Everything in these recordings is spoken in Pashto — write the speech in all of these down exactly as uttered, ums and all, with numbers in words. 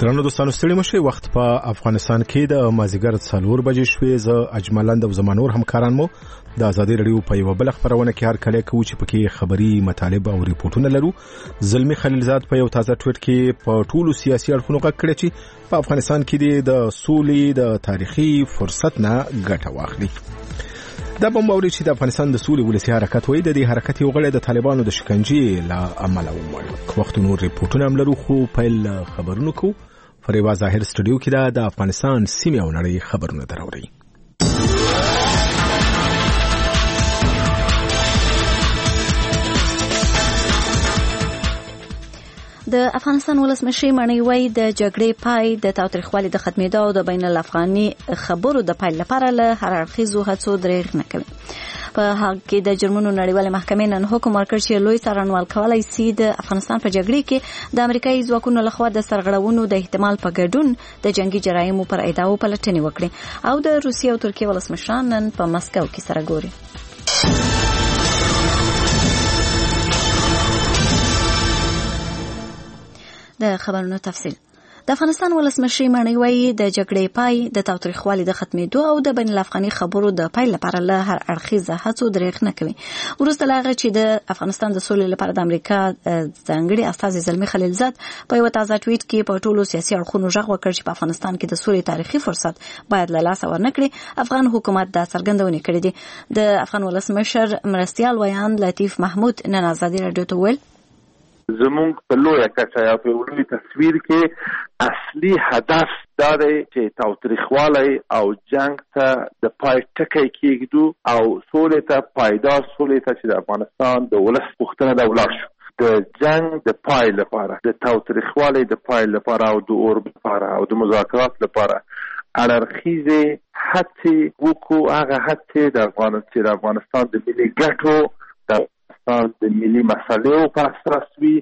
درنو دوستانو ستړي مشي وخت په افغانستان کې د مازیګر څلور بجې شوې. زه اجملند او زمانور همکاران مو د ازادي رادیو په یو بل خبرونه کې هر کله کوي چې پکې خبري مطالب او ریپورتونه لرو. زلمی خلیلزاد په یو تازه ټویټ کې په ټولو سیاسي اړخونو غږ کړی چې په افغانستان کې د سولې د تاریخي فرصت نه ګټه واخلي. دا بم باوري چې د افغانستان د سولې ولسی حرکت وای د دې حرکت یو غړی د طالبانو د شکنجې لا عمل وموړ. وخت نور ریپورتونه هم لرو خو پیل خبرونه کو. فریوا ظاهر سټوډیو کې دا د افغانستان سیمه او نړۍ خبرونه دراوړي. د افغانستان ولسمشر مانی وای د جګړې پای د تاوتریخوالي د ختمېدو او د بین الافغاني خبرو د پای لپاره له هر اړخیزو هڅو درېغ نه کوي. په هغه کې د جرمنو نړیوال محکمې نن حکم ورکړ چې لوی څارنوال کولای شي د افغانستان په جګړې کې د امریکایي ځواکونو لخوا د سرغړونو د احتمال په ګډون د جنگي جرایمو پر ادعاو پلټنې وکړي او د روسیې او ترکیې ولسمشران نن په مسکو کې سره ګوري. د خبرونو تفصیل. د افغانستان ولسمشر مانی وای د جګړې پای د تاوتریخوالي د ختمېدو او د بین الافغاني خبرو د پای لپاره له هر اړخیزه هڅو درېغ نه کوي. وروسته لا چې د افغانستان د سولې لپاره د امریکا ځانګړي استازي زلمی خلیلزاد په یو تازه ټویټ کې په ټولو سیاسي اړخونو ژغ وکړ چې په افغانستان کې د سولې تاریخي فرصت باید له لاسه ورنکړي. افغان حکومت دا څرګندونه کړې ده. د افغان ولسمشر مرستیال ویان لطیف محمود نن ازادي رادیو ته ویل زمونږ په لویه کچه یا په لوی تصویر کې اصلي هدف دا دی چې تاوتریخوالی او جنگ ته د پای ټکی کېږدو او سولې ته پایدار سولې ته چې د افغانستان د ولس پوښتنه ده ولاړ شو. د جنگ د پای لپاره د تاوتریخوالی د پای لپاره او د اور لپاره او د مذاکرات لپاره اړخیزې هڅې وکړو. هغه هڅې د افغانستان د افغانستان د ملي ګټو د د ملي مسایلو په اساس وي.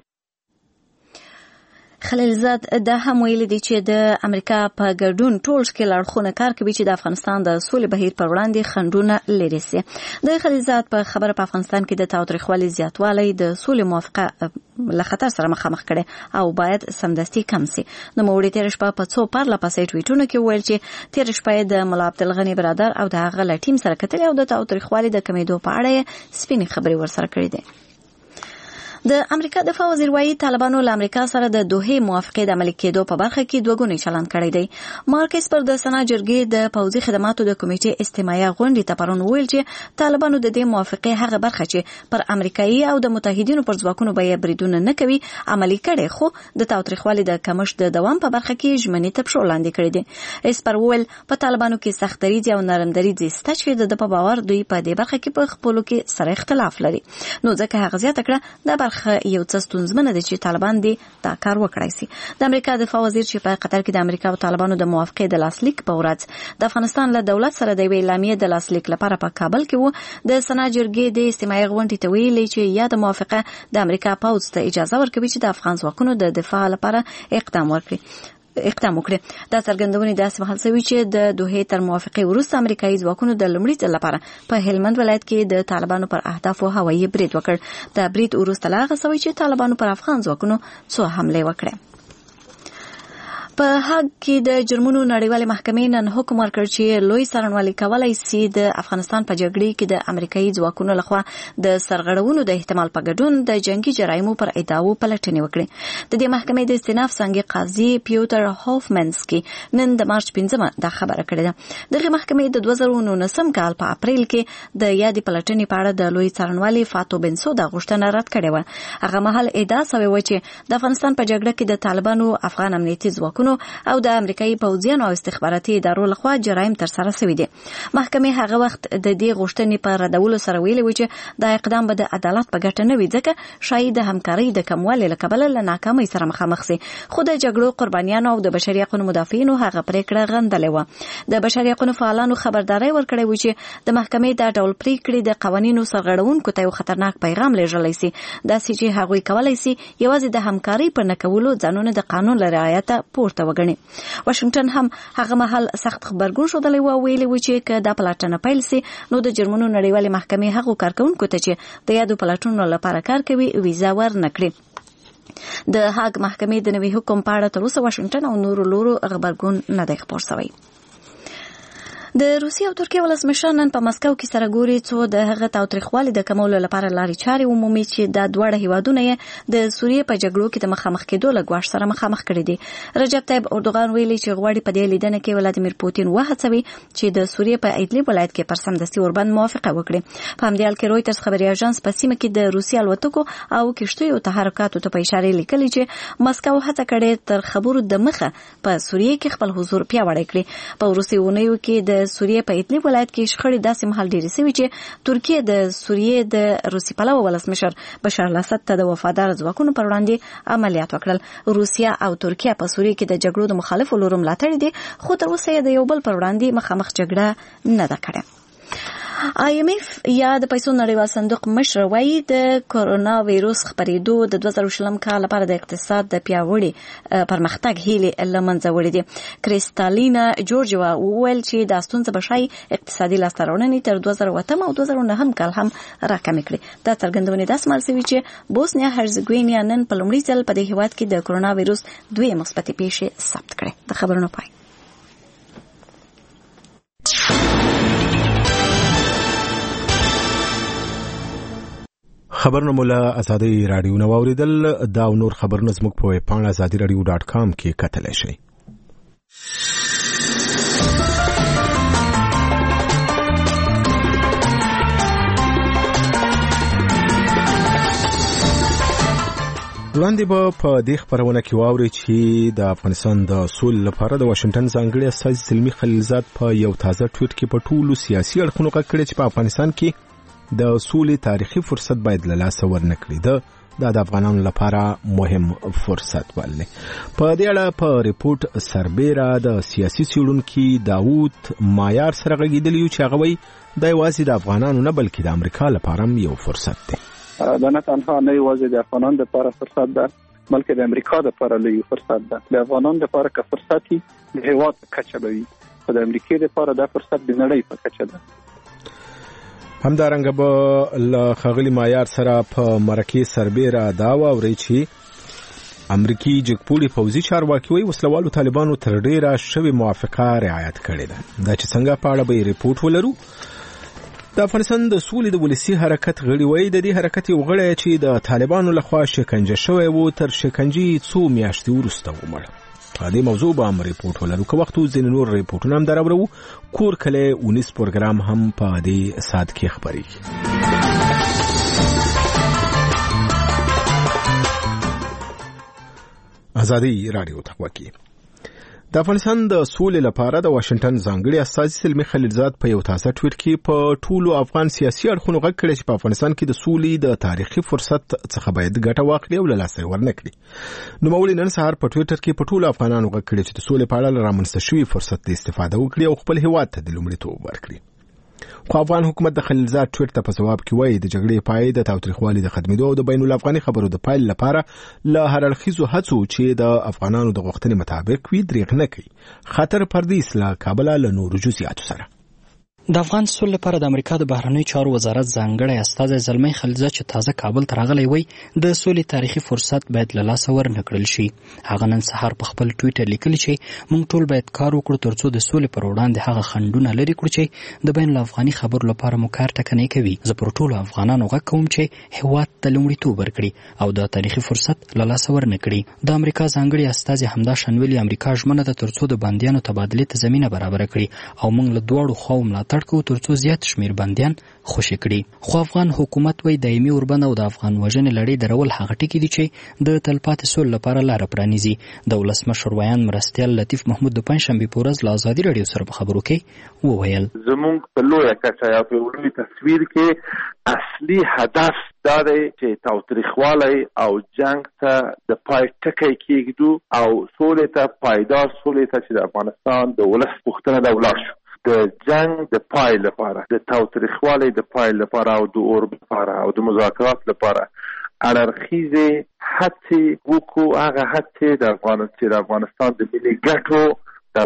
خلیلزاد دا هم ویلي دی چې د امریکا په ګډون ټول شکل اړخونه کار کوي چې د افغانستان د سولې بهیر پر وړاندې خنډونه لري سي. د خلیلزاد په خبره په افغانستان کې د تاوتریخوالي زیاتوالی د سولې موافقه له خطر سره مخامخ کړي او باید سمدستي کم سي. د موړي تیر شپه په څو پرله پسې ټویټونه کې ویل چې تیر شپه د ملا عبدالغني برادر او د هغه ټیم سره کتل او د تاوتریخوالي د کمیدو په اړه سپینې خبرې ورسره کړې دي. د امریکا دفاع وزیر وايي طالبانو له امریکا سره د دوه موافقې د عملي کېدو په برخه کې دوه ګونی چلند کړی دی. مارک اسپر د سنا جرګې د پوځي خدماتو د کمیټې استماعي غونډې ته پرون ویل چې طالبانو د دې موافقې هغه برخه چې پر امریکایي او د متحدینو پر ځواکونو به بریدونه نه کوي عملي کړي خو د تاوتریخوالي د کمښت د دوام په برخه کې ژمنې ته پښو لاندې کړې دي. اسپر ویل په طالبانو کې سخت دریځ او نرم دریځ شته چې د په باور دوی په دې برخه کې په خپلو کې سره اختلاف لري. نو ځکه هغه زیاته کړه د برخه یو څه ستونزمنه ده چې طالبان دې دا کار وکړای شي. د امریکا دفاع وزیر چې په قطر کې د امریکا او طالبانو د موافقې د لاسلیک په ورځ د افغانستان له دولت سره د اعلامیې د لاسلیک لپاره په کابل کې وو د سنا جرګې د استماعي غونډې ته ویلي چې یا د موافقه د امریکا پوځ ته اجازه ورکوي چې د افغان ځواکونو د دفاع لپاره اقدام وکړي. اقدام وکړي. دا څرګندونې داسې مهال شوې چې د دوه تر موافقې وروسته امریکایي ځواکونو د لومړي ځل لپاره په هلمند ولایت کې د طالبانو پر اهدافو هوایي برید وکړ. د برید وروسته لا هغه شوی چې طالبانو پر افغان ځواکونو څو حمله وکړه. په هغه کې د جرمنو نړیوال محکمې نن حکم ورکړ چې لوی څارنوالي کولای شي د افغانستان په جګړې کې د امریکایي ځواکونو لخوا د سرغړونو د احتمال په ګډون د جنگي جرایمو پر ادعاو پلټنې وکړي. د دې محکمې د استیناف څنګه قاضي پیوټر هوفمنسکي نن د مارچ پنځمه دا خبره کړې ده. دغه محکمې د دوه زره نولسم کال په اپریل کې د یادې پلټنې په اړه د لوی څارنوالي فاتو بنسودا غوښتنه رد کړې وه. هغه مهال ادعا شوې وه چې د افغانستان په جګړه کې د طالبانو افغان امنیتي ځواکونو او د امریکایي پوځیانو او استخباراتي ادارو لخوا جرایم تر سره شوي دي. محکمې هغه وخت د دې غوښتنې په ردولو سره ویلي و چې دا اقدام به د عدالت په ګټه نه وي ځکه شاید د همکارۍ د کموالي له کبله له ناکامۍ سره مخامخ شي. خو د جګړو قربانیانو او د بشري حقوقو مدافعینو هغه پریکړه غندلې وه. د بشري حقوقو فعالانو خبرداري ورکړې و چې د محکمې دا ډول پریکړې د قوانینو سرغړونکو ته یو خطرناک پیغام لېږلی شي. داسې چې هغوی کولی شي یوازې د همکارۍ په نه کولو ځانونه د قانون له رعایته پورته وګڼي. واشنگټن هم هغه مهال سخت خبرګون شودلی و ویلي و چې که دا پلټنه پیل سي نو د جرمنو نړیوالې محکمې هغو کارکونکو ته چې د یادو پلټنو لپاره کار کوي ویزا ور نه کړي. د هاګ محکمې د نوي حکم په اړه تر اوسه واشنگټن او نورو لورو خبرګون نه دی خپور شوی. د روسیې او ترکیې ولسمشر نن په مسکو کې سره ګوري څو د هغه تاوتریخوالي د کمولو لپاره لارې چارې ومومي چې د دواړه هیوادونه یې د سوریې په جګړو کې د مخامخ کېدو له ګواښ سره مخامخ کړي دي. رجب طیب اردوغان ویلي چې غواړي په دې لیدنه کې ولادیمیر پوتین وهڅوي چې د سوریې په ایدلب ولایت کې پر سمدستي اوربند موافقه وکړي. په همدې حال کې رویټرز خبري اژانس په سیمه کې د روسیې الوتکو او کشتیو تحرکاتو ته په اشاره لیکلي چې مسکو هڅه کړې تر خبرو د مخه په سوریې کې خپل حضور پیاوړی کړي. په وروستیو اونیو کې د سوریې په ایدلب ولایت کې شخړې داسې مهال ډېرې سوي چې ترکیه د سوریې د روسي پلوه ولسمشر بشار الاسد ته د وفادار ځواکونو پر وړاندې عملیات وکړل. روسیه او ترکیه په سوریې کې د جګړو د مخالفو لورو ملاتړ دي، خو تر اوسه یې د یو بل پر وړاندې مخامخ جګړه نه ده کړې. آی ایم ایف یا د پیسو نړیوال صندوق مشر وایي د کورونا وایروس خپرېدو د دوه زره شلم کال لپاره د اقتصاد د پیاوړي پرمختګ هیلې له منځه وړي دي. کریستالینا جورجیوا وویل چې دا ستونزه به ښایي اقتصادي لاسته راوړنې تر دوه زره اووه او دوه زره نهم کال هم راکمې کړي. دا څرګندونې داسې مهال شوي چې بوسنیا هرزګوینیا نن په لومړي ځل په دې هېواد کې د کورونا وایروس دوې مثبتې پیښې ثبت کړې. د خبرونو پای. خبرونه مولا ازادي رادیو نو اوریدل دا نور خبرونه زموږ په ویب پاڼه ازادي رادیو ډاټ کام کې کتلی شئ. وړاندې به په دې خبرونه کې واورئ چې د افغانستان د سولې لپاره د واشنگټن ځانګړي استازي سلمي خلیلزاد په یو تازه ټویټ کې په ټولو سیاسي اړخونو غږ کړی چې په افغانستان کې د سولې تاریخي فرصت باید له لاسه ورنکړي. دا د افغانانو لپاره مهم فرصت ولې. په دې اړه په ریپورت سربیره د سیاسي څېړونکي داوود مایار سره غږېدلی یو چې هغه وایي دا یوازې د افغانانو نه بلکې د امریکا لپاره هم یو فرصت دی. دا نه تنها نه یوازې د افغانانو لپاره فرصت ده بلکې د امریکا لپاره لوی فرصت ده. د افغانانو لپاره که فرصتي د هېواد په کچه به وي، خو د امریکا لپاره دا فرصت د نړۍ په کچه ده. همدارنګه به له ښاغلي مایار سره په مرکې سربیره دا واورئ چې امریکي جګپوړي پوځي چارواکي وایي وسلوالو طالبانو تر ډیره شوې موافقه رعایت کړې ده. دا چې څنګه په اړه به ریپورټ ولرو. د افغانستان د سولې د ولسي حرکت غړي وایي د دې حرکت یو غړی چې د طالبانو لخوا شکنجه شوی و تر شکنجې څو میاشتې وروسته ومړ. په دې موضوع به هم ریپورټ ولرو. که وخت ځینې نور ریپورټونه هم دراوړو. کور کلی اونیس پروګرام هم په دې ساعت کې خپرېږي. ازادي رادیو ته وکی. د افغانستان د سولې لپاره د واشنگټن ځانګړي استازي سلمي خلیلزاد په یو تازه ټویټ کې په ټولو افغان سیاسي اړخونو غږ کړی چې په افغانستان کې د سولې د تاریخي فرصت څخه باید ګټه واخلي او له لاسه ورنکړي. نوموړي نن سهار په ټویټر کې په ټولو افغانانو غږ کړی چې د سولې په اړه رامنځته شوي فرصت د استفاده وکړي او خپل هېواد ته د لومړیتوب ورکړي. خو افغان حکومت د خلیلزاد ټویټ ته په ځواب کې وایي د جګړې پای د تاوتریخوالي د ختمېدو او د بین الافغاني خبرو د پایل لپاره له هر اړخیزو هڅو چې د افغانانو د غوښتنې مطابق وي دریغ نه کوي. خاطر پردیس له کابله له نورو جزئیاتو سره. د افغان سولې لپاره د امریکا د بهرنیو چارو وزارت ځانګړی استازی زلمی خلیلزاد چې تازه کابل ته راغلی وی د سولې تاریخي فرصت باید له لاسه ورنکړل شي. هغه نن سهار په خپل ټویټر لیکلی چې موږ ټول باید کار وکړو ترڅو د سولې پر وړاندې هغه خنډونه لرې کړو چې د بین الافغاني خبرو لپاره مو کار ټکنی کوي. زه پر ټولو افغانانو غږ کوم چې هېواد ته لومړیتوب ورکړي او د تاریخي فرصت له لاسه ورنکړي. د امریکا ځانګړي استازي همدا شانویلي امریکا ژمنه ده ترڅو د بندیانو تبادلې ته زمینه برابره کړي او موږ له دواړو خواو ملاتړ کوو ترڅو زیات شمیر بندیان خوشي کړي. خو افغان حکومت وایي دایمي اوربند او د افغان وژنې لړۍ درول هغه ټکي دي چې د تلپاتې سولې لپاره لاره پرانیزي. د ولسمشر ویان مرستیال لطیف محمود د پنجشنبې په ورځ له ازادي راډیو سره په خبرو کې وویل زموږ په لویه کچه یا په لوی تصویر کې اصلي هدف دا دی چې تاوتریخوالی او جنگ ته د پای ټکی کېږدو او سولې ته پایدار سولې ته چې د افغانستان د ولس پوښتنه ده ولاړ شو. د جنگ د پای لپاره د تاوتریخوالي د پای لپاره او د اور لپاره او د مذاکرات لپاره اړخیزې هڅې وکړو. هغه هڅې د افغانستان د افغانستان د ملي ګټو د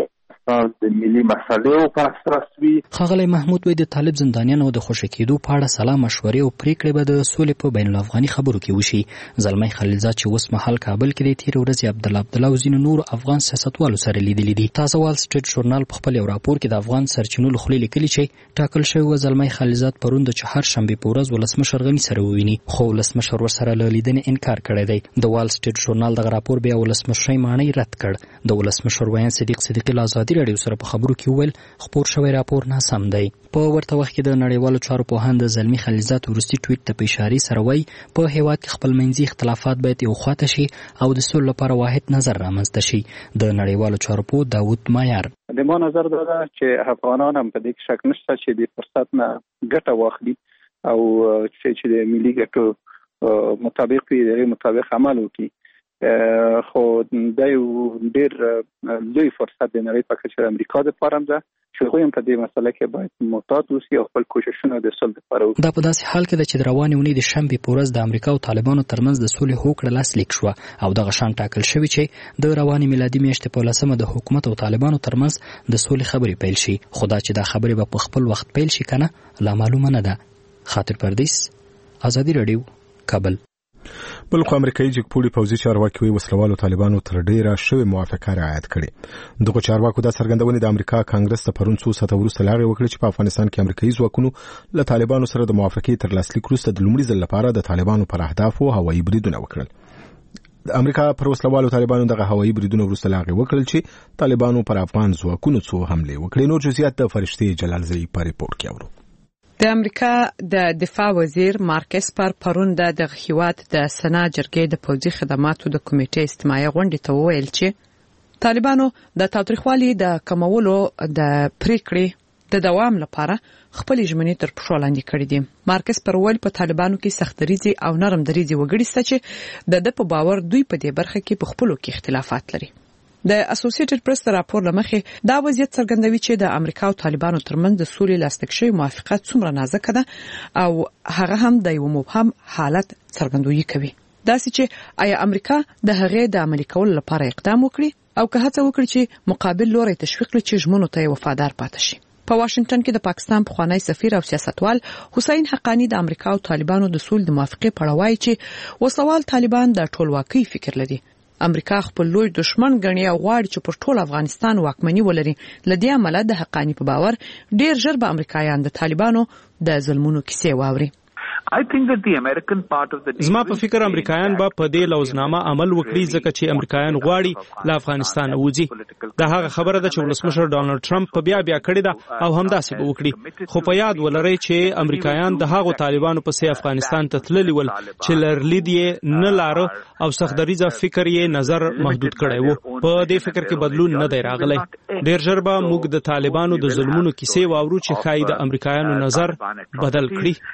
افغانستان د ملي مسلې په اساس وي. ښاغلی محمود وایي د طالب زندانیانو د خوشي کېدو په اړه سلا مشورې او پریکړې به د سولې په بین الافغاني خبرو کې وشي. زلمی خلیلزاد چې اوس مهال کابل کې دی، تېرې ورځې عبدالله عبدالله او ځینو نورو افغان سیاستوالو سره لیدلي دي. تازه وال سټریټ ژورنال په خپل یو راپور کې د افغان سرچینو له خولې لیکلي چې ټاکل شوی و زلمی خلیلزاد پرون د چهارشنبې په ورځ ولسمشر غني سره وویني، خو ولسمشر ورسره له لیدنې انکار کړی دی. د وال سټریټ ژورنال دغه راپور بیا ولسمشرۍ ماڼۍ رد کړ. د ولسمشر ویان صدیق صدیقي له ازادي راډیو سره په خبرو کې وویل خپور شوی راپور ناسم دی. په ورته وخت کې د نړیوالو چارو پوهان د زلمی خلیلزاد وروستي ټویټ ته په اشارې سره وایي په هېواد کې خپلمنځي اختلافات باید یو خواته شي او د سولې لپاره واحد نظر رامنځته شي. د نړیوالو چارو پوه داود مایار: د ما نظر دا ده چې افغانان هم په دې کې شک نشته چې د فرصت نه ګټه واخلي او چې د ملي ګټو مطابق وي، دغه مطابق عمل وکړي. خو دا یو ډېر لوی فرصت د نړۍ په کچه امریکا لپاره ده چې هغوی هم په دې مسله کې باید محتاط اوسي او خپل کوششونه د صلح لپاره وکړي. دا په داسې حال کې ده چې د روانې اونۍ د شنبې په ورځ د امریکا او طالبانو ترمنځ د سولې هوکړه لاسلیک شوه او دغه شان ټاکل شوي چې د روانې میلادي میاشتې په لسمه د حکومت او طالبانو ترمنځ د سولې خبرې پیل شي. خو دا چې دا خبرې به په خپل وخت پیل شي که نه لا معلومه نه ده. خاطر پردیس، ازادي راډیو، کابل. بل خو امریکایي جګپوړي پوځي چارواکي وایي وسلوالو طالبانو تر ډیره شوې موافقه رعایت کړې. دغه چارواکو دا څرګندونې د امریکا کانګرس ته پرون څو ساعته وروسته لاغې وکړې چې په افغانستان کې امریکایي ځواکونو له طالبانو سره د موافقې تر لاسلیک وروسته د لومړي ځل لپاره د طالبانو پر اهدافو هوایي بریدونه وکړل. د امریکا پر وسلوالو طالبانو دغه هوایي بریدونه وروسته لاغې وکړل چې طالبانو پر افغان ځواکونو څو حملې وکړې. نور جزئیات د فرشتې جلالزئی په ریپورت کې اورو. د امریکا د دفاع وزیر مارک اسپر پرون د دغه هیواد د سنا جرګې د پوځي خدماتو د کمیټې استماعي غونډې ته وویل چې طالبانو د تاوتریخوالي د کمولو د پریکړې د دوام لپاره خپل ژمنې تر پښو لاندې کړې دي. مارک اسپر ویل په طالبانو کې سختدریزي او نرم دریزي وګړي شته چې د د په باور دوی په دې برخه کې په خپلو کې اختلافات لري. د اسوسییټډ پریس راپور لمخې دا وضعیت څرګندوي چې د امریکا او طالبانو ترمنځ د سولې لاسلیک شوی موافقت څومره نازک ده او هغه هم د یو مبهم حالت څرګندوي کوي. دا چې آیا امریکا د هغې د عملي کولو لپاره اقدام وکړي او که هڅه وکړي چې مقابل لوري تشویق کړي چې ژمنو ته وفادار پاتې شي. په واشنگټن کې د پاکستان پخوانی سفیر او سیاستوال حسین حقانی د امریکا او طالبانو د سولې د موافقې په اړه وایي چې وسوال طالبان د ټولواکۍ فکر لري. امریکا خپل لوی دشمن ګڼي او غواړي چې پر ټول افغانستان واکمني ولري. لدې عمله د حقانی په باور ډیر ژر به امریکایان د طالبانو د ظلمونو کیسې واوري. زما په فکر امریکایان به په دې لوزنامه عمل وکړي ځکه چې امریکایان غواړي له افغانستان وځي. دا هغه خبره ده چې ولسمشر ډانلډ ټرمپ په بیا بیا کړې ده او همداسې به وکړي. خو په یاد ولرئ چې امریکایان د هغو طالبانو په څیر افغانستان ته تللي ول چې لرلید یې نه لاره او سختدریزه فکر یې نظر محدود کړی وو. په دې فکر کې بدلون نه دی راغلی. ډیر ژر به موږ د طالبانو د ظلمونو کیسې واورو چې ښایي د امریکایانو نظر بدل کړي.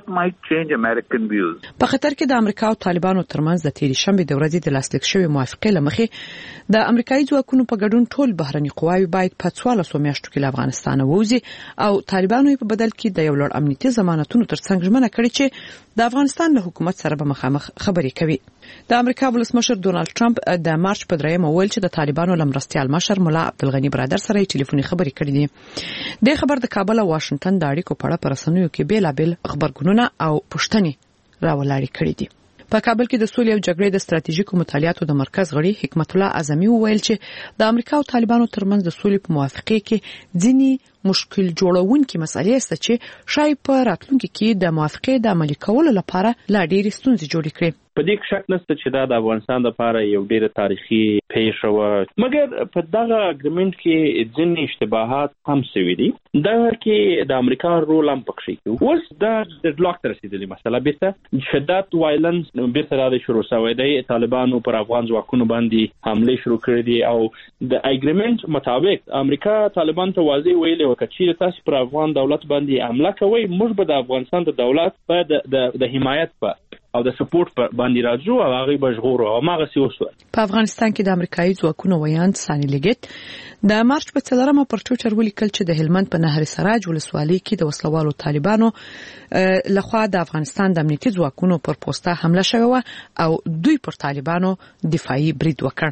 په خطر کې د امریکا او طالبانو ترمنځ د تیرې شنبې د ورځې د لاسلیک شوی موافقې لمخې د امریکایي ځواکونو په ګډون ټول بهرني قواوې باید په څوارلسو میاشتو کې له افغانستان ووځي او طالبانو په بدل کې د یو لوړ امنیتي ضمانتونو ترڅنګ ژمنه کړې چې د افغانستان له حکومت سره به مخامخ خبرې کوي. د امریکا ولسمشر ډونالد ټرمپ د مارچ په دریمه ویل چې د طالبانو لمرستیال مشر مولا عبدالغنی برادر سره ټلیفوني خبرې کړې دي. د خبر د کابل او واشنگټن د اړیکو په اړه پر رسنیو کې بیلابل خبرګونونه او پوښتنې راولاړې کړې دي. په کابل کې د سولې او جګړې د ستراتیژیکو مطالعاتو د مرکز غړي حکمت الله اعظمي وویل چې د امریکا او طالبانو ترمنځ د سولې په موافقې کې ځینې مشکل جوړونکي مسالې شته چې شاید په راتلونکي کې د موافقې د عملي کولو لپاره لا ډېرې ستونزې جوړې کړي. په دې کې شک نشته چې دا د افغانستان لپاره یو ډېر تاریخي پیښه وه، مګر په دغه اګریمنت کې ځینې اشتباهات هم شوي دي. دا کې د امریکا رول هم پکښې کې اوس دا ډیډلاک ته رسېدلې مسله بیرته شدت وایلنس بیرته دا شروع شوی دی. طالبانو پر افغان ځواکونو باندې حملې شروع کړې دي او د اګریمنت مطابق امریکا طالبان ته واضح ویلي و که چیرې تاسو پر افغان دولت باندې حمله کوئ موږ به د افغانستان د دولت په د حمایت په او د سپورټ په باندې راځو او هغه به ژغورو او هغه سی وسو. په افغانستان کې د امریکایي ځواکونو ویاند سانی لیګټ د مارچ په څلورمه پر ټویټر ولیکل چې د هلمند په نهر سراج ولسوالۍ کې د وسلوالو طالبانو لخوا د افغانستان د امنیتي ځواکونو پر پوسټه حمله شوې و او دوی پر طالبانو دفاعي برید وکړ.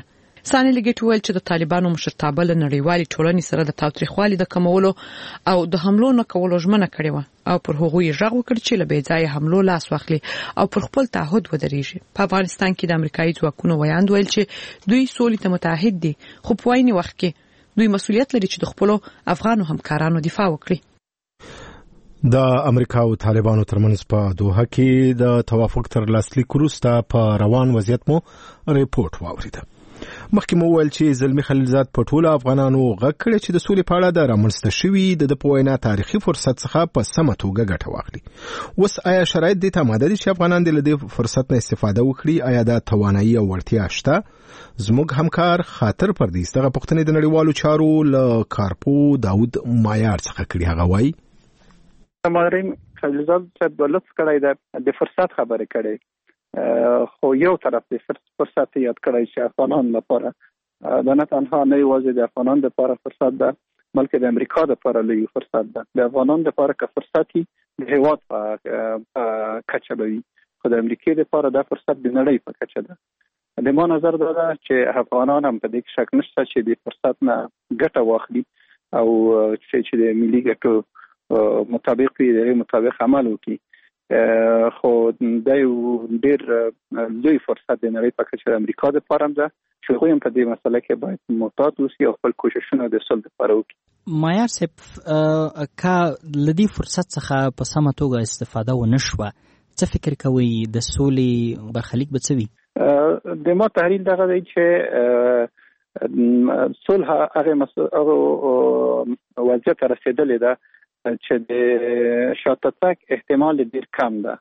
ثاني لګټ ویل چې د طالبانو مشرتابه له نړیوالې ټولنې سره د تاوتریخوالي د کمولو او د حملو نه کولو ژمنه کړې و او پر هغوی ژغ وکړ چې له بې ځایه حملو لاس واخلي او پر خپل تعهد ودرېږي. په افغانستان کې د امریکایي ځواکونو ویاند ویل چې دوی سولې ته متعهد دي، خو په وایني وخت کې دوی مسؤلیت لري چې د خپل افغانو همکارانو دفاع وکړي. د امریکا او طالبانو ترمنځ په دوحه کې د توافق تر لاسلیک وروسته په روان وضعیت مو ریپورت واورید. مخکې مو ویل چې زلمی خلیلزاد په ټولو افغانانو غږ کړی چې د سولې په اړه د رامنځته شوي د په وینا تاریخي فرصت څخه په سمه توګه ګټه واخلي. اوس آیا شرایط دې ته آماده دي چې افغانان د دې فرصت نه استفاده وکړي؟ آیا دا توانایي او وړتیا شته؟ زموږ همکار خاطر پردیس دغه پوښتنې د نړیوالو چارو له کارپو داود مایار څخه کړي. هغه وایي مریم خلیلزاد صاحب ولڅ کړی ده د فرصت خبرې کړي، خو یو طرف د فرصت یاد کړی چې افغانان لپاره دا نه تنها نه یوازې د افغانان لپاره فرصت ده بلکې د امریکا لپاره لوی فرصت ده. د افغانان لپاره که فرصتي د هیواد په کچه به وي، خو د امریکا لپاره دا فرصت د نړۍ په کچه ده. د ما نظر دا ده چې افغانان هم په دې کې شک نشته چې د فرصت نه ګټه واخلي او چې د ملي ګټو مطابق وي، د مطابق عمل وکړي. خو دا یو ډېر لوی فرصت د نړۍ په کچه د امریکا لپاره ده چې هغوی هم په دې مسله کې باید محتاط اوسي او خپل کوششونه د صلح لپاره وکړي. مایار صاحب، که له دې فرصت څخه په سمه توګه استفاده ونه شوه، څه فکر کوئ د سولې برخلیک به څه وي؟ د ما تحلیل دغه دی چې صلح هغه وضعیت رسیدلې ده چې د شاته تګ احتمال ډېر کم ده.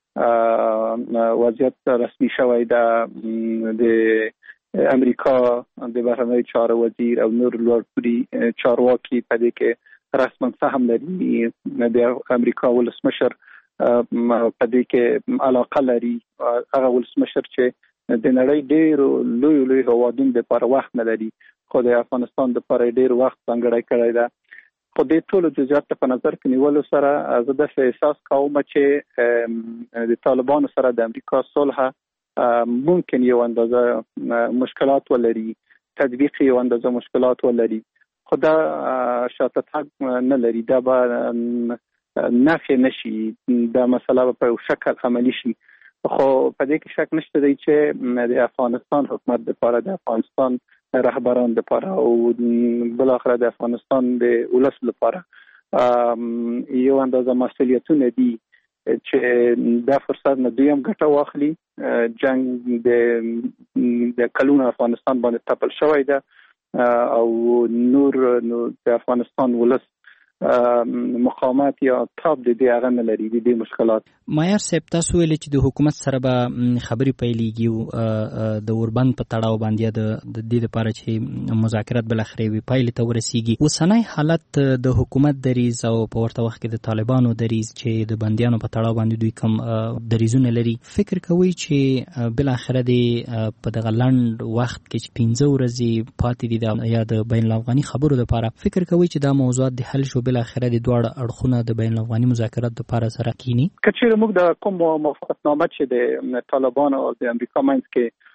وضعیت رسمي شوی ده. د امریکا د بهرنیو چارو وزیر او نور لوړپوړي چارواکي په دې کې رسما سهم لري. د امریکا ولسمشر په دې کې علاقه لري. هغه ولسمشر چې د نړۍ ډېر لوی لوی هوادونو لپاره وخت نه لري، خو د افغانستان لپاره ډېر وخت ځانګړی کړی ده. خو د ټولو جزئیات په نظر کې نیولو سره زه داسې احساس کوم چې د طالبانو سره د امریکا صلح ممکن یو اندازه مشکلات ولري، تطبیق یو اندازه مشکلات ولري، خو دا شاته تګ نه لري. دا به نفي نشي، دا مسله په یو شکل عملی شي. خو په دې کې شک نشته دی چې د افغانستان حکومت لپاره، د افغانستان رهبران لپاره او بل اخر د افغانستان د ولس لپاره یو اندازه مسؤلیتونه دي چې دا فرصت نه دوی هم ګټه واخلي. جنگ د د کلونو افغانستان باندې تپل شوی ده او نور نو د افغانستان ولس مقاومت یا تاب د دې هغه نه لري د دې مشکلات. مایار صاحب، تاسو ویل چې د حکومت سره به خبرې پیلېږي او د اوربند په تړاو باندې د دې لپاره چې مذاکرات بل اخري وي پایلې ته ورسیږي. اوسنی حالت د حکومت دریز او په ورته وخت کې د طالبانو دریز چې د بندیانو په تړاو باندې دوی کوم دریزونه لري، فکر کوي چې بل اخره د په دغه لند وخت کې چې پنځه ورځې پاتې دي یا د بین الافغاني خبرو لپاره، فکر کوي چې دا موضوعات د حل شو بل اخره د دواړه اړخونه د بین الافغاني مذاکرات لپاره سره کینی؟ کچېرې موږ د کوم موافقتنامه چې د طالبانو او د امریکا منځ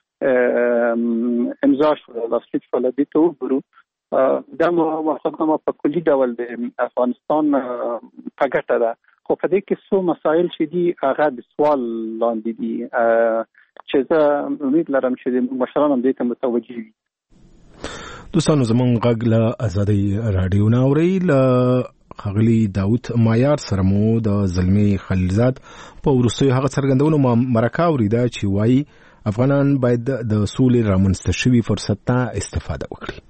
کې امضا شوه لاسلیک شوه دې ته وګورو، دا موافقتنامه په کلي ډول د افغانستان په ګټه ده. خو په دې کې څو مسایل چې دي هغه د سوال لاندې دي چې زه امید لرم چې د مشران هم دې ته متوجه وي. دوستانو، زمونږ غږ له ازادۍ راډیو نه اورئ. له ښاغلي داود مایار سره مو د زلمی خلیلزاد په وروستیو هغه څرګندونو مرکه اورېده چې وایي افغانان باید د سولې رامنځته شوي فرصت نه استفاده وکړي.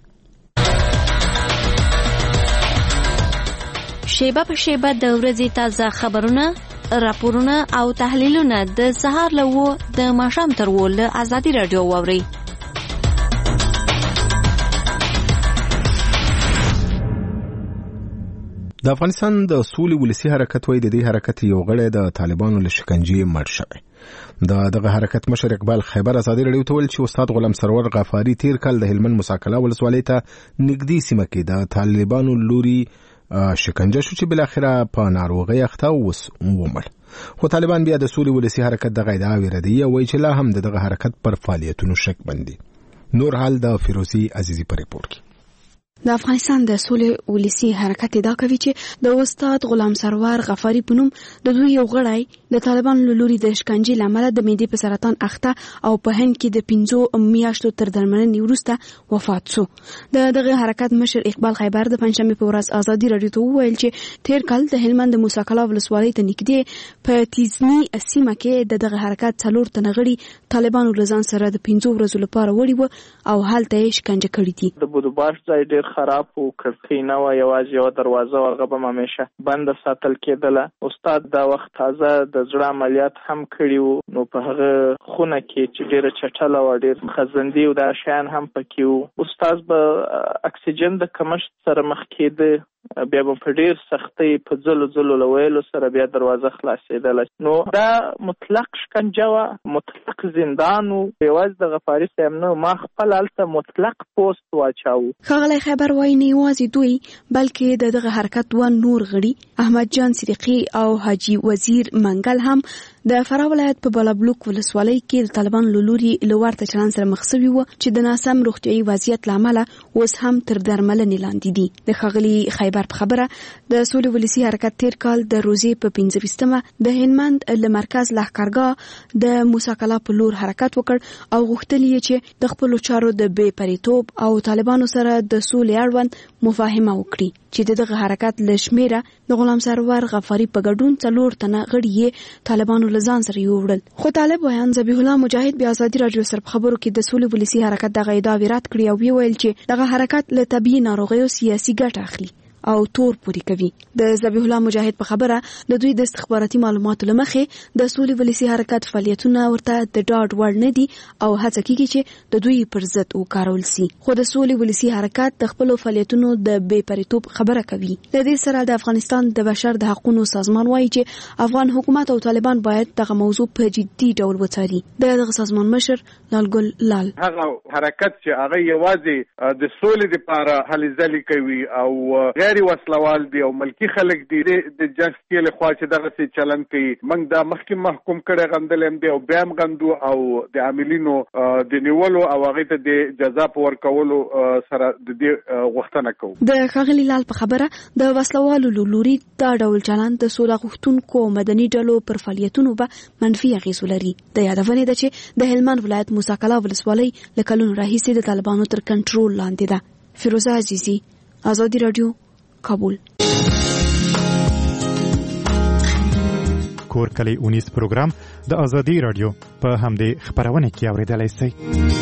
شیبه په شیبه د ورځې تازه خبرونه، راپورونه او تحلیلونه د سهار له وو د ماښام تر وو له ازادي راډیو واورئ. د افغانستان د سولې ولسی حرکت وای د دې حرکت یو غړی د طالبانو له شکنجې مړ شوی. د دغه حرکت مشر اقبال خیبر ازادي راډیو ته ویل چې استاد غلام سرور غفاری تیر کال د هلمند مساکله ولسوالۍ ته نږدې سیمه کې د طالبانو لوري شکنجه شو چې بل اخره په ناروغي اخته وس ومړ. خو طالبان بیا د سولې ولسی حرکت دغه ادعا ردیه وایي چې لا هم دغه حرکت پر فعالیتونو شک بندي. نور حال د فیروزی عزیزی په ریپورت کې. د افغانستان د سولې ولسی حرکت ادعا کوي چې د استاد غلام سرور غفاری په نوم د دوی یو غړی د طالبان له لوري د شکنجې لامل د معدې په سرطان اخته او په هند کې د پنځو میاشتو تر درملنې وروسته وفات شو. د دغه حرکت مشر اقبال خیبر د پنځمې په ورځ ازادي راډیو ته وویل چې تیر کال د هلمند د موسی کلا ولسوالۍ ته نږدې په تیزنی سیمه کې د دغه حرکت څلور تنه غړي طالبانو له ځان سره د پنځو ورځو لپاره وړي وو او هلته یې شکنجه کړې دي. د بودوباش ځای ډېر خراب او کړکۍ نه و، یوازې یو دروازه ورغه به همیشه بند ساتل کېدله. استاد دا وخت تازه د زړه عملیات هم کړي وو، نو په هغه خونه کې چې ډېره چټله وه، ډېر خزندي او دا شیان هم پکې وو. استاد به اکسیجن د کمښت سره مخ کېده، بیا به په ډېر سختۍ په ځلو ځلو له ویلو سره بیا دروازه خلاصېدله. نو دا مطلق شکنجه وه، مطلق زندان و، یوازې د غفاري صاحب نه، ما خپل هلته مطلق پوسټ واچاوه. ښاغلی خیبر وایي نه یوازې دوی بلکې د دغه حرکت دوه نور غړي احمد جان صدیقي او حاجي وزیر منګل هم د فراه ولایت په بالابلوک ولسوالۍ کې د طالبانو له لوري له ورته چلند سره مخ شوي وو چې د ناسم روغتیایي وضعیت له امله اوس هم تر درملنې لاندې دي. د ښاغلي خیبر په خبره د سولې ولسي حرکت تیر کال د روزې په پنځه ویشتمه د هلمند له مرکز لښکرګاه د موسی کلا په لور حرکت وکړ او غوښتل یې چې د خپلو چارو د بې پریتوب او طالبانو سره د سولې اړوند مفاهمه وکړي چې دغه حرکت له شمیره د غلام سرور غفاری په ګډون څلور تنه غړي یې طالبانو له ځان سره یووړل. خو طالب ویان ذبیح الله مجاهد بیا ازادي راډیو سره په خبرو کې د سولې ولسي حرکت دغه ادعا رد کړې او ویل چې دغه حرکت له طبیعي ناروغیو سیاسي ګټه اخلي او تور پوري کوي. د ذبیح الله مجاهد په خبره د دوی د استخباراتي معلوماتو لمخې د سولې ولسي حرکت فعالیتونه ورته د ډاډ وړ نه دي او هڅه کیږي چې د دوی پر ضد وکارول سي. خو د سولې ولسي حرکت د خپل فعالیتونو د بې پریتوب خبره کوي. د دې سره د افغانستان د بشر د حقوقو سازمان وایي چې افغان حکومت او طالبان باید دغه موضوع په جدي ډول وڅاري. دغه سازمان مشر لالګل لال هغه حرکت چې هغه یوازې د سولې لپاره هلې ځلې کوي او غیر وسلوال دی او ملکی خلک دی د جنگ کې له خوا چې دغه څه چلن کوي، موږ دا مخکې محکوم کړي غندلم دی او بیا هم غندو او د عاملینو د نیولو او هغه ته د جزا په ورکولو سره د دې غوښتنه کوو. د ښاغلي لال په خبره د وسلوالو لوري دا ډول چلن د سوله غوښتونکو مدني ډلو پر فعالیتونو به منفي اغیز لري. د یادونه ده چې د هلمند ولایت موسی کلا ولسوالۍ له کلونو راهیسې د طالبانو تر کنټرول لاندې ده. فیروزه عزیزی، ازادي راډیو، کابل. کور کلی اونیس پروګرام د ازادي رادیو په همدې خبرونه کې اوریدلای شئ.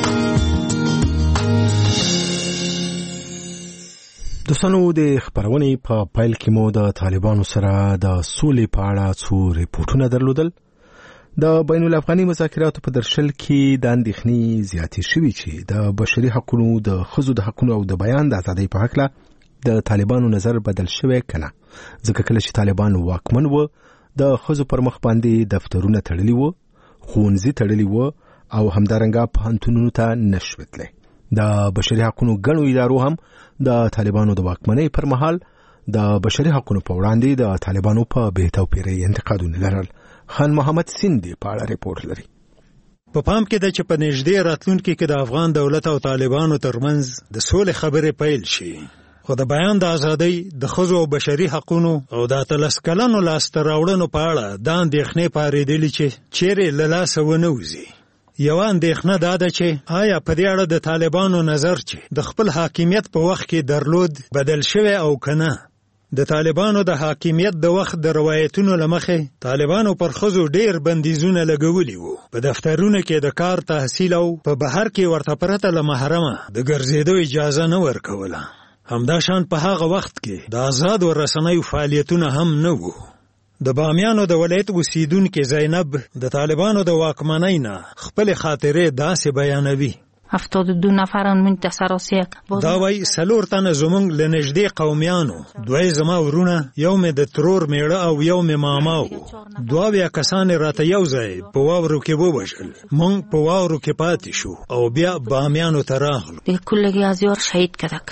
دوستانو د خبرونې په پایل کې مو د طالبانو سره د سولې په اړه څو ریپورتونه درلودل. د بین الافغاني مذاکراتو په درشل کې د اندېښنې زیاتې شوي چې د بشري حقوقو، د ښځو د حقوقو او د بیان د ازادۍ په هکله د طالبانو نظر بدل شوی کنه. ځکه کله چې طالبان واکمن وو د ښځو پر مخ باندې دفترونه تړلي وو، ښوونځي تړلي وو او همدارنګه پوهنتونونو ته نشو تللی. د بشري حقوقو ګڼو ادارو هم د طالبانو د واکمنۍ پر مهال د بشري حقوقو په وړاندې د طالبانو په بې توپیرۍ انتقادونه لرل. خان محمد سیندي په اړه ریپورت لري. په پام کې ده چې په نږدې راتلونکي کې د افغان دولت او طالبانو ترمنځ د سولې خبرې پیل شي، خو د بیان د ازادۍ، د ښځو او بشري حقوقو او د اتلس کلنو لاسته راوړنو په اړه دا اندېښنې پارېدلې چې چیرې له لاسه ونه وځي. یوه اندېښنه دا ده چې آیا په دې اړه د طالبانو نظر چې د خپل حاکمیت په وخت کې درلود بدل شوی او که نه. د طالبانو د حاکمیت د وخت د روایتونو له مخې طالبانو پر ښځو ډېر بندیزونه لګولي وو. په دفترونو کې د کار، تحصیل او په بهر کې ورته پرته له محرمه د ګرځېدو اجازه نه ورکوله. همدا شان په هغه وخت کې د آزادو رسنیو فعالیتونه هم نه وو. د بامیانو د ولایت اوسیدونکې زینب د طالبانو د واکمنۍ نه خپلې خاطرې داسې بیانوي. هفتاد و دو نفران منتصر آسیک دا وای څلور تنه زمونږ له نږدې قومیانو، دوی زما ورونه، یو مې د ترور میړه او یو مې ماما و. دوه اویا کسان راته یو ځای په واورو کې ووژل. موږ په واورو کې پاتې شو او بیا بامیانو ته راغلو. بالکل یازیار شهید کړک.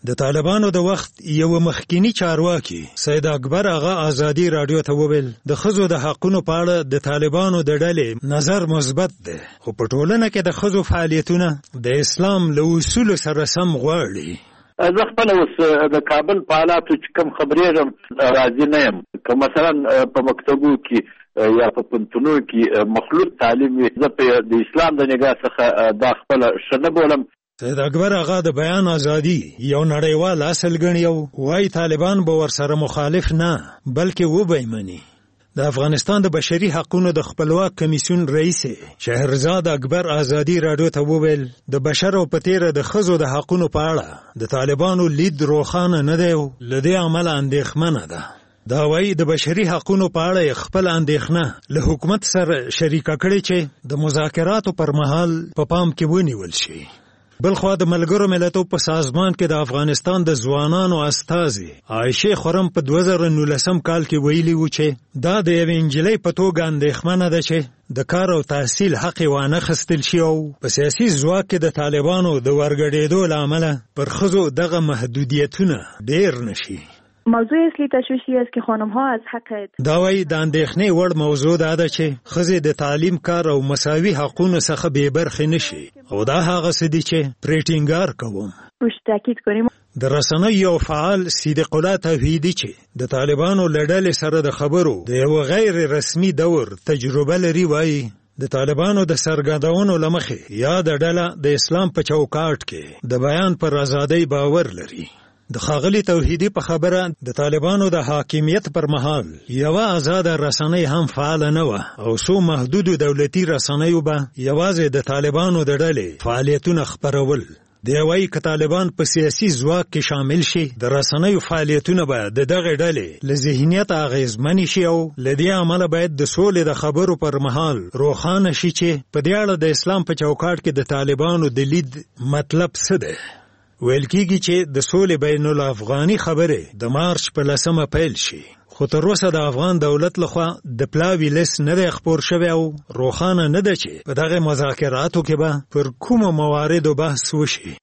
د طالبانو د وخت یو مخکینی چارواکي سید اکبر آغا ازادي رادیو ته وویل د ښځو د حقونو په اړه د طالبانو د ډلې نظر مثبت دی، خو په ټولنه کې د ښځو فعالیتونه د اسلام له اصولو سره سم غواړي. زه خپل اوس د کابل په حالاتو چې کوم خبرېږم راضي نه یم، که مثلا په مکتبو کې یا په پنتونو کې مخلوط تعلیم وي، زه په د اسلام د نگاه څخه دا خپله ښه نه بولم. سید اکبر آغا د بیان ازادي یو نړیوال اصل ګڼي او وایي طالبان به ورسره مخالف نه بلکې وبه مني. د افغانستان د بشري حقوقو د خپلواک کمیسیون رئیس شهرزاد اکبر ازادي رادیو ته وویل د بشر او پتیره د خزو د حقوقو په اړه د طالبانو لید روښانه نه دی او لدی عمل اندېښمنه ده. دا وایي د بشري حقوقو په اړه خپل اندېښنه له حکومت سره شریکه کړي چې د مذاکراتو پر مهال په پام کې ونیول شي. بلخوا د ملګرو ملتونو په سازمان کې د افغانستان د ځوانانو استازي عائشه خرم په دوه زره نولسم کال کې ویلي و چې دا د یوې نجلۍ په توګه اندېښمنه ده چې د کار او تحصیل حق وانه خستل شي او په سیاسي ځواک کې د طالبانو د ورګډېدو له امله پر ښځو دغه محدودیتونه ډېر نشي. موضوع اصلی تشویشی است که خانم ها از حق دا وایي د اندېښنې وړ موضوع دا ده چې ښځې د تعلیم، کار او مساوي حقونو څخه بې برخې نشي او دا هغه څه دي چې پرې ټینګار کوم. روش تاکید کنیم. د رسنیو یو فعال صدیق الله توحیدي چې د طالبانو له ډلې سره د خبرو د یو غیر رسمي دور تجربه لري وایي د طالبانو د سرګردونو له مخې یا د ډله د اسلام په چوکاټ کې د بیان پر ازادۍ باور لري. د ښاغلي توحیدي په خبره د طالبانو د حاکمیت پر مهال یوه ازاده رسنۍ هم فعاله نه وه او څو محدودو دولتي رسنیو به یوازې د طالبانو د ډلې فعالیتونه خپرول. دی وایي که طالبان په سیاسي ځواک کې شامل شي د رسنیو فعالیتونه به د دغې ډلې له ذهنیت اغېزمنې شي او له دې امله باید د سولې د خبرو پر مهال روښانه شي چې په دې اړه د اسلام په چوکاټ کې د طالبانو د لید مطلب څه دی. ویل کېږي چې د سولې بین الافغاني خبرې د مارچ په لسمه پیل شي، خو تر اوسه د افغان دولت لخوا د پلاوي لیست نه دی خپور شوی او روښانه نه ده چې په دغه مذاکراتو کې به پر کومو مواردو بحث وشي.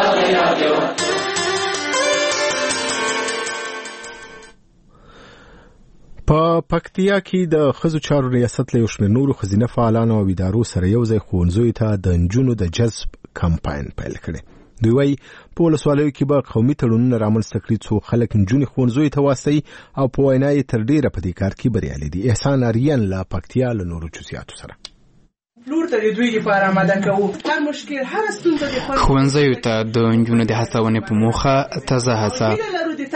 په پکتیا کې د ښځو چارو ریاست له یو شمېر نورو ښځینه فعالانو او ادارو سره یوځای ښوونځیو ته د نجونو د جذب کمپاین پیل کړی. دوی وایي په ولسوالیو کې به قومي تړونونه رامنځته کړي څو خلک نجونې ښوونځیو ته واستوي او په وینا یې تر ډېره په دې کار کې بریالي دي. احسان آریان له پکتیا له نورو جزئیاتو سره. پلور ته د دوی لپاره آماده کوو. هر مشکل، هر ستونزه د خلکو ښوونځیو ته د نجونو د هڅونې په موخه تازه هڅه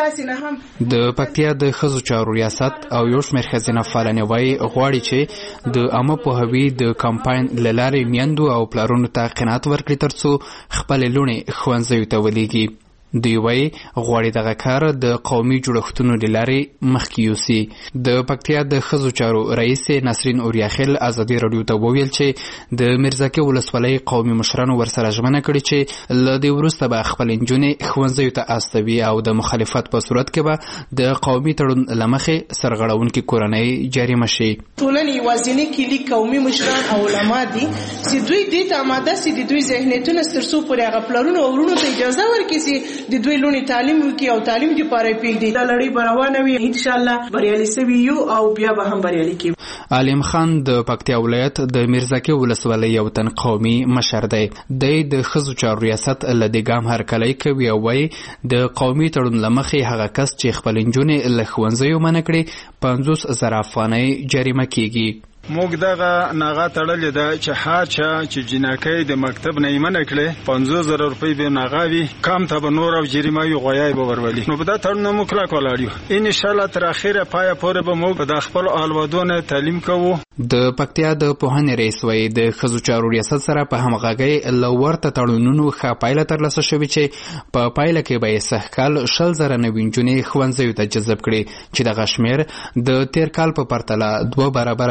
د پکتیا د ښځو چارو ریاست او یو شمېر ښځینه فعالانې وایي غواړي چې د عامه پوهاوي د کمپاین له لارې میندو او پلارونو ته قناعت ورکړي تر څو خپلې لوڼې ښوونځیو ته ولېږي. دوی وایي غواړي دغه کار د قومي جوړښتونو له لارې مخکې یوسي. د پکتیا د ښځو چارو رئیس نسرین اوریاخیل ازادي راډیو ته وویل چې د میرزکه ولسوالۍ قومي مشرانو ورسره ژمنه کړې چې له دې وروسته به خپل نجونې ښوونځیو ته استوي او د مخالفت په صورت کې به د قومي تړون له مخې سرغړونکې کورنۍ جریمه شي. ټولنې یوازینی کلي قومي مشران او علما دي چې دوی دې ته آماده سي د دوی ذهنیتونه تر څو پورې هغه پلرونو او ورونو ته اجازه ورکړي چې د دوی لونی تعلیم وکړي او تعلیم دې پاره پیږي. دا لړۍ روانه وي، ان شاء الله بریالي سوي یو او بیا به هم بریالي کیږي. علیم خان د پکتیا ولایت د میرزکه ولسوالۍ یو تن قومي مشر دی. د ښځو چارو ریاست له دې ګام هرکلی کوي او وایي د قومي تړون له مخې هغه کس چې خپل نجونې له ښوونځیو منع کړي پنځوس زره افغانۍ جریمه کیږي. موږ دغه ناغه تړلې ده چې هر چا چې جنکۍ د مکتب نه منع کړي پنځوس زره روپۍ به ناغه وي، کم ته به نور او جریمه یو غویای به ورولي. نو په دا تړون موږ کلک ولاړ یو. ان شاء الله تر اخره پای پورې به موږ د خپل اولادونو تعلیم کوو. د پکتیا د پوهنې رئیس وایي د ښځو چارو ریاست سره په همغږۍ له ورته تړونونو ښه پایله ترلاسه شوې چې په پایله کې به یې سږکال شل زره نوي نجونې ښوونځیو ته جذب کړي چې دغه شمېر د تېر کال په پرتله دوه برابره زیات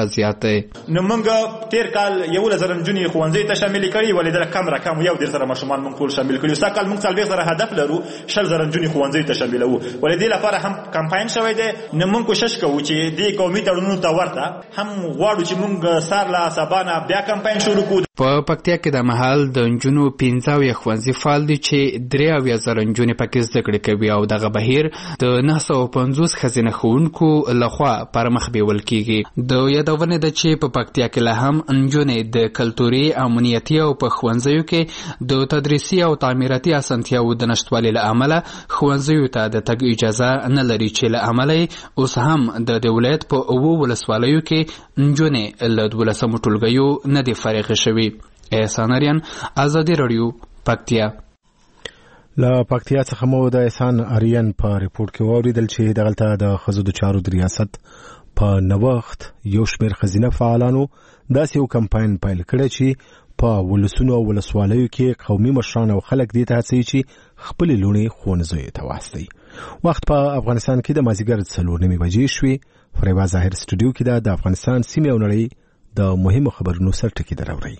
ساتي. نو موږ تیر کال یو لزر نجونې ښوونځي ته شامل کړي ولې د کم رقم یو ډیر سره ماشومان موږ ټول شامل کړي. سا کال موږ څلوېښت زره هدف لرو شل زره نجونې ښوونځي ته شاملوو ولې دې لپاره هم کمپاین شوی دی. نو موږ کوشش کوو چې دې قومي تړونونو ته ورته هم غواړو چې موږ سار لا سبانه بیا کمپاین شروع کړو. په پکتیا کې د مهال د نجونو پنځه اویا ښوونځي فعال دي چې درې اویا زره نجونې پکې زده کړې کوي او دغه بهیر د نهه سوه پنځوس ښځینه ښوونکو لخوا پرمخ بیول کیږي. د یادونې ده چې په پکتیا کې لا هم نجونې د کلتوري امنیتي او په ښوونځیو کې د تدریسي او تعمیراتي اسانتیاوو د نشتوالي له امله ښوونځیو ته د تګ اجازه نه لري چې له امله اوس هم د دې ولایت په اوو ولسوالیو کې نجونې له دولسمو ټولګیو نه دي فارغې شوي. احسان اریان، ازادي رادیو، پکتیا. له پکتیا څخه مو د احسان اریان په ریپورت کې واوریدل چې دغلته د ښځو د چارو د ریاست په نوښت یو شمېر ښځینه فعالانو داسې یو کمپاین پیل کړی چې په ولسونو او ولسوالیو کې قومي مشران او خلک دې ته هڅوي چې خپلې لوڼې ښوونځیو ته واستوي. وخت په افغانستان کې د مازدیګر څلور نیمې بجې شوې. فریبا ظاهر سټوډیو کې ده د افغانستان سیمې او نړۍ د مهمو خبرونو سرټکي دراوړي.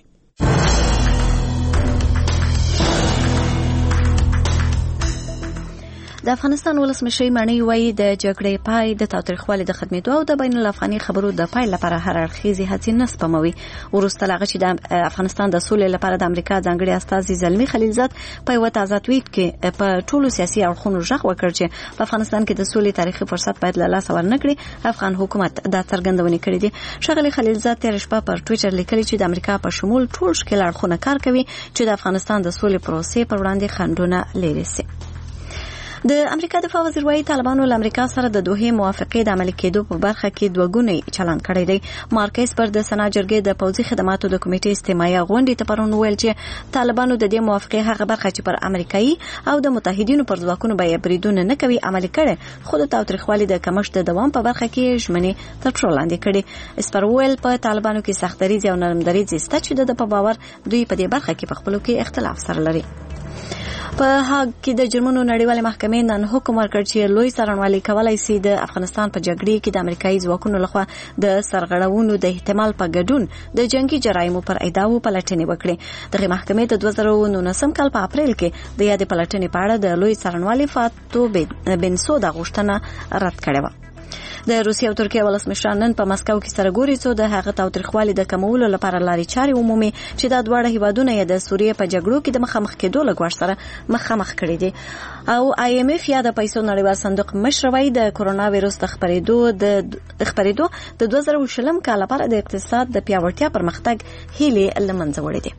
د افغانستان ولسمشر مانی وایي د جګړې پای د تاوتریخوالي د ختمېدو او د بین الافغاني خبرو د پای لپاره هر اړخیزې هڅې نه سپموي. وروسته له هغه چې د افغانستان د سولې لپاره د امریکا ځانګړي استازي زلمي خلیلزاد په یوه تازه توییټ کې په ټولو سیاسي اړخونو غږ وکړ چې په افغانستان کې د سولې تاریخي فرصت باید له لاسه ورنه کړي. افغان حکومت دا څرګندونې کړې دي. ښاغلي خلیلزاد تېره شپه پر ټویټر لیکلي چې د امریکا په شمول ټول ښکېل اړخونه کار کوي چې د افغانستان د سولې پروسې پر وړاندې خنډونه لرې سي. د امریکا دفاع وزیر وايي طالبانو له امریکا سره د دوه موافقې د عملي کېدو په برخه کې دوه ګونی چلند کړی دی. مارکس پر د سنا جرګې د پوځي خدماتو د کمیټې استماعي غونډې ته پرون ویل چې طالبانو د دې موافقې هغه برخه چې پر امریکایي او د متحدینو پر ځواکونو به بریدونه نه کوي عملي کړي، خو د تاوتریخوالي د کمښت د دوام په برخه کې ژمنې تر پښو لاندې کړي. اسپرویل په طالبانو کې سختدریځ او نرمدریځ سته چې د په باور دوی په دې برخه کې په خپلو کې اختلاف سره لري. په هاګ کې د جرمنو نړیوالې محکمې نن حکم ورکړ چې لوی څارنوالي کولای شي د افغانستان په جګړې کې د امریکایي ځواکونو لخوا د سرغړونو د احتمال په ګډون د جنگي جرایمو پر ادعاو پلټنې وکړي. دغه محکمې د دوه زره نولسم کال په اپریل کې د یادې پلټنې په اړه د لوی څارنوالي فاتو بنسودا غوښتنه رد کړې وه. د روسیې او ترکیې ولسمشران نن په مسکو کې سره ګوري څو د هغه تاوتریخوالي د کمولو لپاره لارې چارې عمومي چې دا دواړه هیوادونه یې د سوریې په جګړو کې د مخامخ کېدو له ګواښ سره مخامخ کړي دي. او آی ایم اف یا د پیسو نړیوال صندوق مشر وايي د کرونا وایرس د خپرېدو د خپرېدو د دوه زره شلم کال لپاره د اقتصاد د پیاوړتیا پرمختګ هیلې له منځه وړي دي.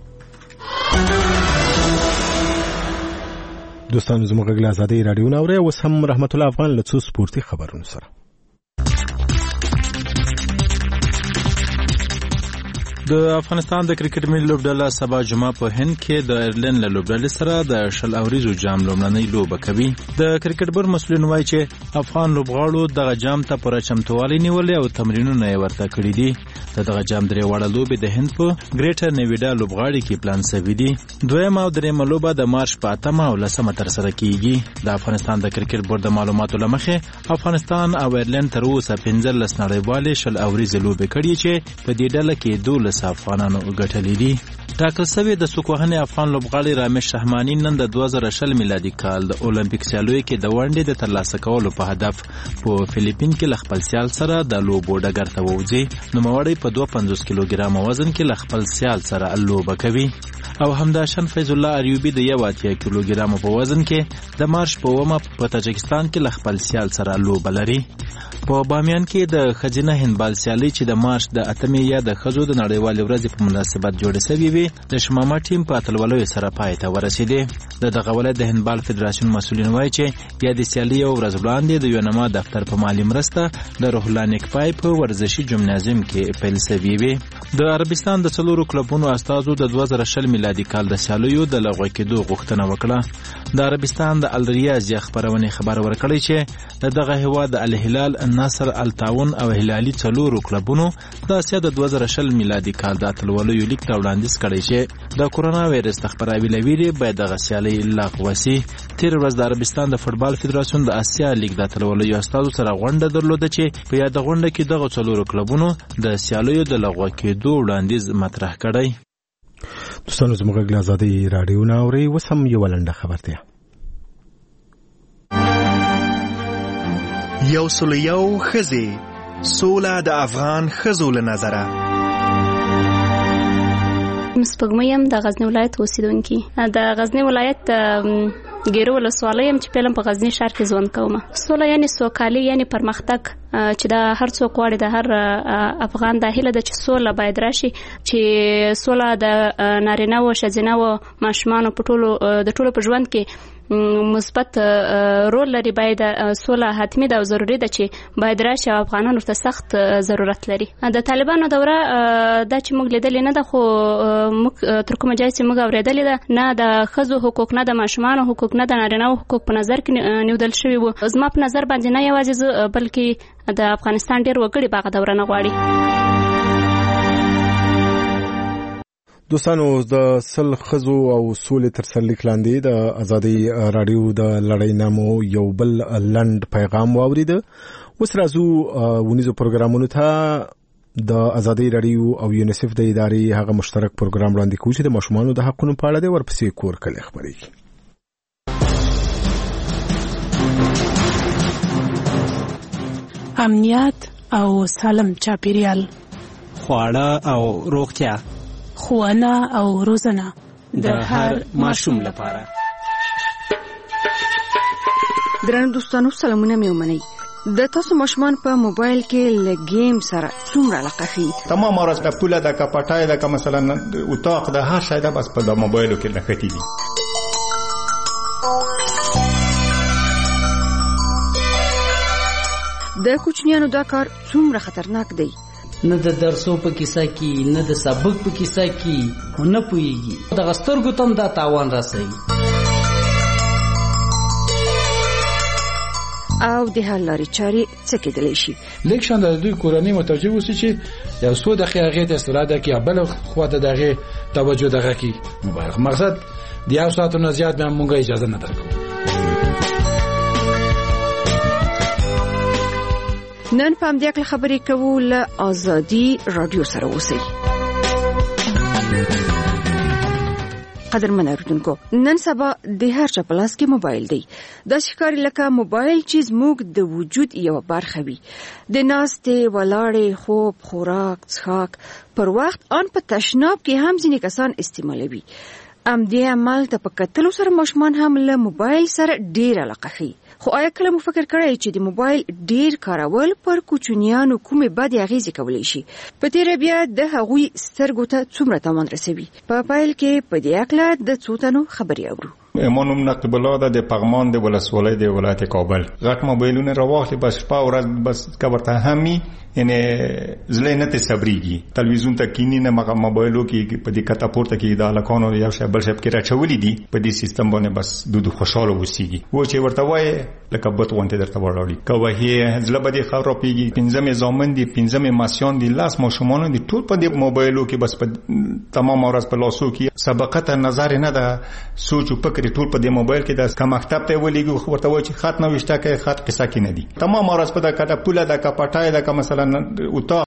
دوستانو زموږ غږ له ازادۍ راډیو نه اورئ. اوس هم رحمت الله افغان له څو سپورتي خبرونو سره. د افغانستان د کرکټ ملي لوبډله سبا جمعه په هند کې د ایرلند له لوبډلې سره د شل اوریزو جام لومړنۍ لوبه کوي. د کرکټ بور مسؤلین وایي چې افغان لوبغاړو دغه جام ته پوره چمتووالی نیولې او تمرینونه یې ورته کړي دي. دغه جام درې واړه لوبې د هند په ګریټر نیویډا لوبغاړي کې پلان شوی دي. دویمه او دریمه لوبه د مارچ په اتمه او لسمه ترسره کیږي. د افغانستان د کرکټ بور د معلوماتو له مخې افغانستان او ایرلند تر اوسه پنځلس نړیوالې شل اوریزې لوبې کړي چې په دې ډله کې دولس افغانانو ګټلې دي. ټاکل شوی د سوکوهنې افغان لوبغاړي رامش شهمانی نن د دوه زره شل میلادي کال د اولمپیک سیالیو کې د ونډې د ترلاسه کولو په هدف په فلیپین کې له خپل سیال سره د لوبو ډګر ته ووځي. نوموړی په دوه پنځوس کیلوګرام وزن کې له خپل سیال سره لوبه کوي او همداشان فیض الله ایوبی د یو اتیا کیلوګرام په وزن کې د مارچ په اومه په تاجکستان کې له خپل سیال سره لوبه لري. په بامیان کې د خزینه هندبال سیالي چې د مارچ د اتمې یا د ښځو د نړیوالې ورځې په مناسبت جوړې شوې وي د شمامه ټیم په اتلولیو سره پای ته ورسېدې. د دغه ولایت د هندبال فدراسیون مسؤلین وایي چې یا د سیالي یو ورځ وړاندې د یونما دفتر په مالي مرسته د روح الله نیکپای په ورزشي جمنازیم کې پیل شوې وي. د عربستان د څلورو کلبونو استازو د دوه زره شل میلادي کال د سیالیو د لغوه کېدو غوښتنه وکړه. د عربستان د الریاض یا خبرونې خبر ورکړی چې دغه هیواد د الهلال، نصر، التاون او هلالي څلورو کلبونو د اسیا د دوه زره شل میلادي کال د اتلولیو لیک ته وړاندیز کړی چې د کورونا وایرس د خپراوي له ویرې باید دغه سیالۍ لغوه سي. تېره ورځ د عربستان د فوټبال فدراسیون د اسیا لیګ د اتلولیو استازو سره غونډه درلوده چې په یاده غونډه کې دغه څلورو کلبونو د سیالیو د لغوه کېدو وړاندیز مطرح کړی. دوستانو زموږ غږ له ازادۍ راډیو نه اورئ. اوس هم یوه لنډه خبرتیا. یو سل یو ښځې سوله د افغان ښځو له نظره. سپوږمۍ یم د غزني ولایت اوسیدونکي. د غزني ولایت ګیرو ولسوالۍ یم چې پیلم په غزني ښار کې ژوند کوم. سوله یعنې سوکالي یعنې پرمختګ چې د هر څوک غواړي، د هر افغان د هیله ده چې سوله باید راشي، چې سوله د نارینه و ښځینه و ماشومانو په ټولو د ټولو په ژوند کې مثبت رول لري. باید سوله حتمی ده او ضروري ده چې باید راشي او افغانان ورته سخت ضرورت لري. د طالبانو دوره دا چې موږ لیدلې نه ده، خو موږ تر کومه ځای چې موږ اورېدلې ده، نه د ښځو حقوق نه د ماشومانو حقوق نه د نارینه و حقوق په نظر کې نیودل شوي وو. زما په نظر باندې نه یوازې زه بلکې د افغانستان ډېر وګړي به هغه دوره نه غواړي. دوستانو د سل ښځو او سولې تر سرلیک لاندې د ازادۍ راډیو د لړۍ نامو یو بل لنډ پیغام واورېده. اوس راځو ونیزو پروګرامونو ته. د ازادۍ راډیو او یونیسف د ادارې هغه مشترک پروګرام وړاندې کوي چې د ماشومانو د حقونو په اړه دی، ورپسې کور کلی خبرېږي. امنیت او سالم چاپیریال، خواړه او روغتیا، ښوونه او روزنه د هر ماشوم لپاره. درنو دوستانو سلامونه مې ومنئ. د تاسو ماشومان په موبایل کې له گیم سره څومره علاقه ښیي؟ تمام ورځ د پوله د کپټای د که مثلا اتاق د هر شی ده بس په د موبایلو کې نښتي دي. د کوچنیانو دا کار څومره خطرناک دی؟ نه د درسو په کیسه کې، نه د سبق په کیسه کې، خو نه پوهېږي. دغه سترګو ته هم دا تاوان رسوي. او د حل لارې چارې څه کېدلی شي؟ لږ شان د دوی کورنۍ متوجه اوسي چې یو څو دقیقې هغې ته استراحت کړي یا بله خوا ته د هغې توجه دغه کړي موبایل. مقصد د یو ساعتو نه زیات بیا موږ اجازه نه درکوو. نن په همدې اړه خبرې کوو له ازادي راډیو سره. اوسئ قدرمن اوریدونکو، نن سبا د هر چا په لاس کې موبایل دی. داسې ښکاري لکه موبایل چې زموږ د وجود یوه برخه وي. د ناستې، ولاړې، خوب، خوراک، څښاک پر وخت آن په تشناب کې هم ځینې کسان استعمالوي. همدې عمل ته په کتلو سره ماشومان هم له موبایل سره ډېر علاقه ښیي. خو آیا کله مو فکر کړی چې د موبایل ډیر کارول پر کوچنیانو کومې بدې اغیزې کولی شي؟ په تیره بیا د هغوی سترګو ته څومره تاوان رسوي؟ په پیل کې په دې اړه د څو تنو خبرې اورو. امانم نقب الله ده د پغمان د ولسوالۍ د ولایت کابل. غټ موبایلونه راواخلي بس شپه ورځ بس کبرته همي یعنی زله نه ته صبرېږي. تلویزیون ته کینی نه مغه موبایلو کې په دې کته پورته کې د الکانو یو شی بل شی کې راچولې دي په دې سیستم باندې بس دودو خوشاله وسیږي. و چې ورته وای لکه بوت وانته درته وړاړي کوه هي زله به دې خبرو پیږي. پنځمه زامن دي، پنځمه ماسیان دي، لاس ماشومان دي، ټول په دې موبایلو کې بس په تمام ورځ په لاسو کې سبقت نظر نه ده، سوچ او فکر ټول په دې موبایل کې د کم مکتب ته ولېږي. خو ورته وای چې خط نو وشته کې خط قصه کې نه دي. تمام ورځ په دا کټه پوله د کپټای د مثلا اتاق